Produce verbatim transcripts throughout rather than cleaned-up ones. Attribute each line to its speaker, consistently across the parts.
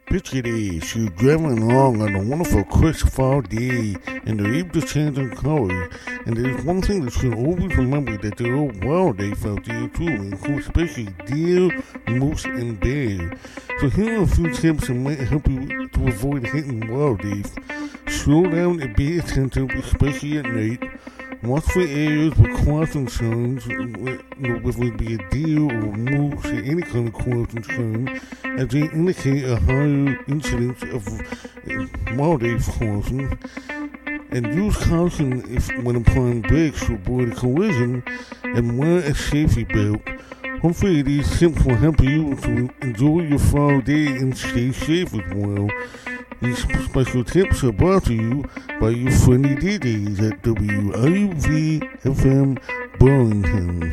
Speaker 1: Picture this, you're driving along on a wonderful crisp fall day, and the leaves are changing color, and there's one thing that you always remember, that there are wildlife out there too, including especially deer, moose, and bear. So here are a few tips that might help you to avoid hitting wildlife. Slow down and be attentive, especially at night. Watch for areas with crossing signs, whether it be a deer or a moose or any kind of crossing sign, as they indicate a higher incidence of wildlife crossing. And use caution if when applying brakes to avoid a collision, and wear a safety belt. Hopefully these tips will help you to enjoy your fall day and stay safe as well. These special tips are brought to you by your friendly D Js at W I U V F M Burlington.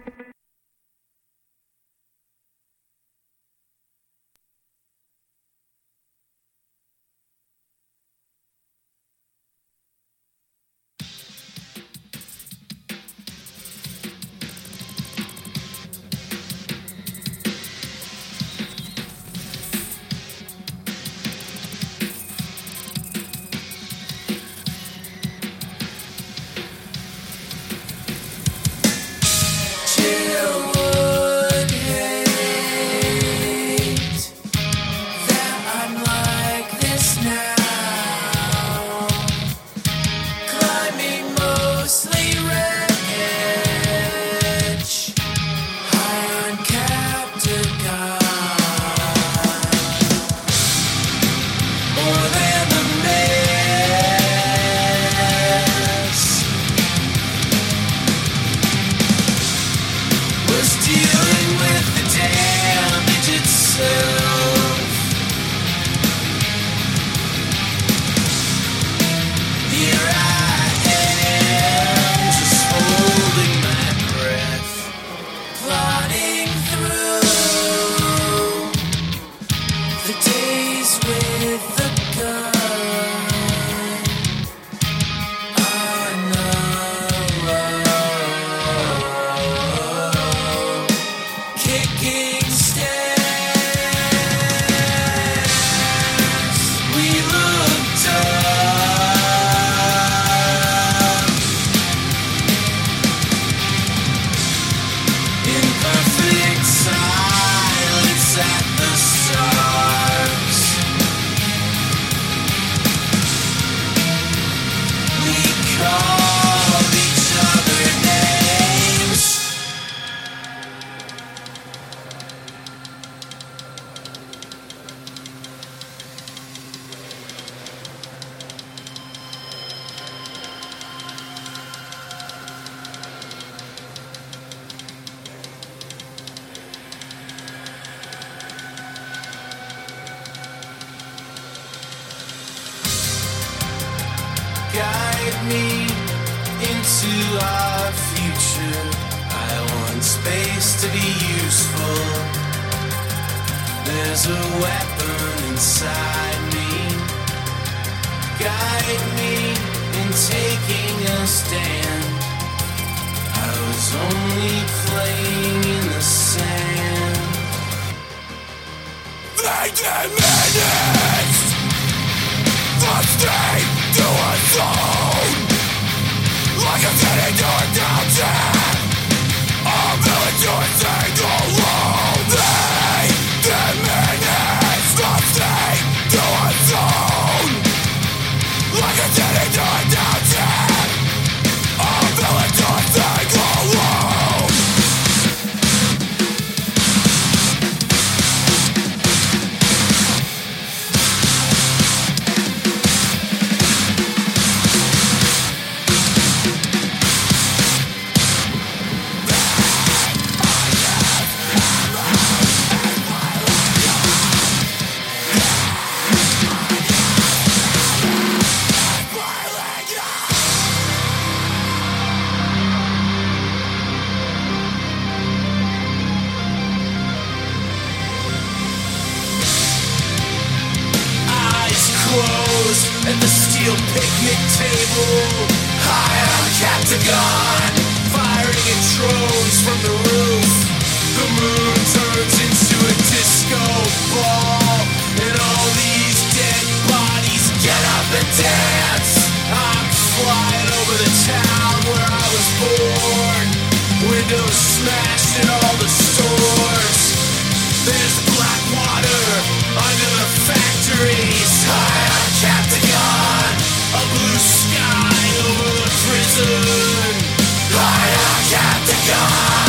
Speaker 2: Guide me into our future. I want space to be useful. There's a weapon inside me. Guide me in taking a stand. I was only playing in the sand. They diminished the state to its own, like a city to a downtown, a village to a single road. They diminish the state to its own, like a city to a downtown, a village to a single road. At the steel picnic table, high on Captagon, firing at drones from the roof. The moon turns into a disco ball, And all these dead bodies get up and dance. I'm flying over the town where I was born. Windows smashed in all the stores. There's black water under the factories. High on Captagon, a blue sky over the prison. High on Captagon.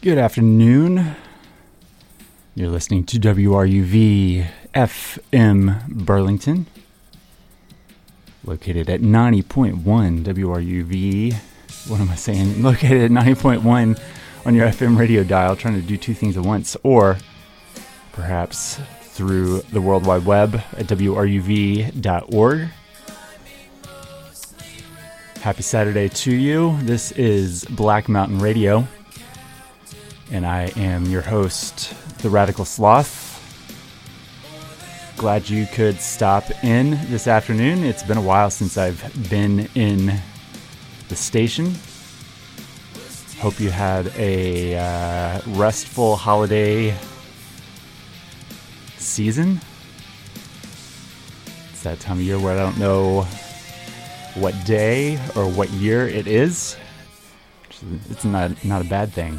Speaker 3: Good afternoon. You're listening to W R U V F M Burlington, located at ninety point one W R U V. What am I saying? Located at ninety point one on your F M radio dial, trying to do two things at once, or perhaps through the World Wide Web at W R U V dot org. Happy Saturday to you. This is Black Mountain Radio, and I am your host, The Radical Sloth. Glad you could stop in this afternoon. It's been a while since I've been in the station. Hope you had a uh, restful holiday season. It's that time of year where I don't know what day or what year it is. It's not, not a bad thing.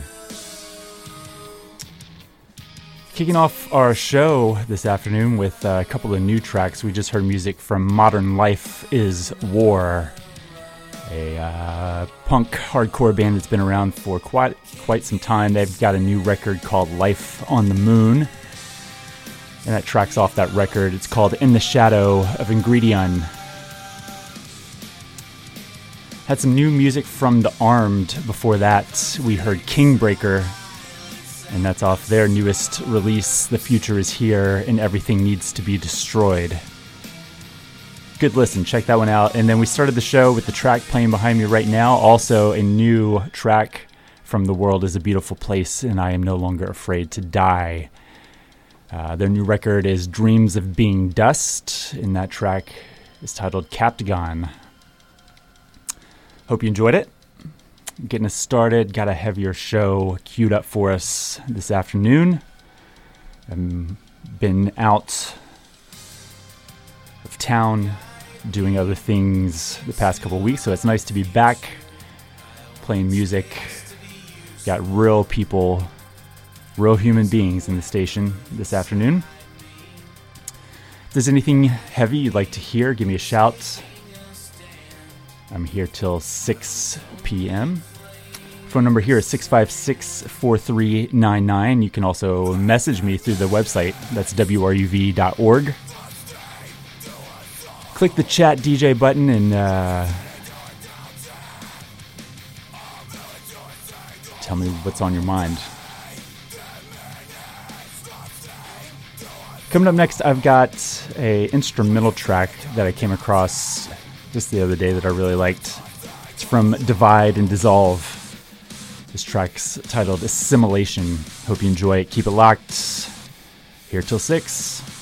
Speaker 3: Kicking off our show this afternoon with a couple of new tracks. We just heard music from Modern Life is War, a uh, punk hardcore band that's been around for quite quite some time. They've got a new record called Life on the Moon, and that tracks off that record. It's called In the Shadow of Ingredient. Had some new music from The Armed. Before that, we heard Kingbreaker, and that's off their newest release, The Future Is Here and Everything Needs to Be Destroyed. Good listen, check that one out. And then we started the show with the track playing behind me right now, also a new track from The World is a Beautiful Place and I Am No Longer Afraid to Die. Uh, their new record is Dreams of Being Dust, and that track is titled Captagon. Hope you enjoyed it. Getting us started, got a heavier show queued up for us this afternoon. I've been out of town doing other things the past couple of weeks, so it's nice to be back playing music. Got real people, real human beings in the station this afternoon. If there's anything heavy you'd like to hear, give me a shout. I'm here till six p.m. Phone number here is six five six, four three nine nine. You can also message me through the website. That's W R U V dot org. Click the chat D J button and uh, tell me what's on your mind. Coming up next, I've got a instrumental track that I came across just the other day that I really liked. It's from Divide and Dissolve. This track's titled Assimilation. Hope you enjoy it. Keep it locked. Here till six.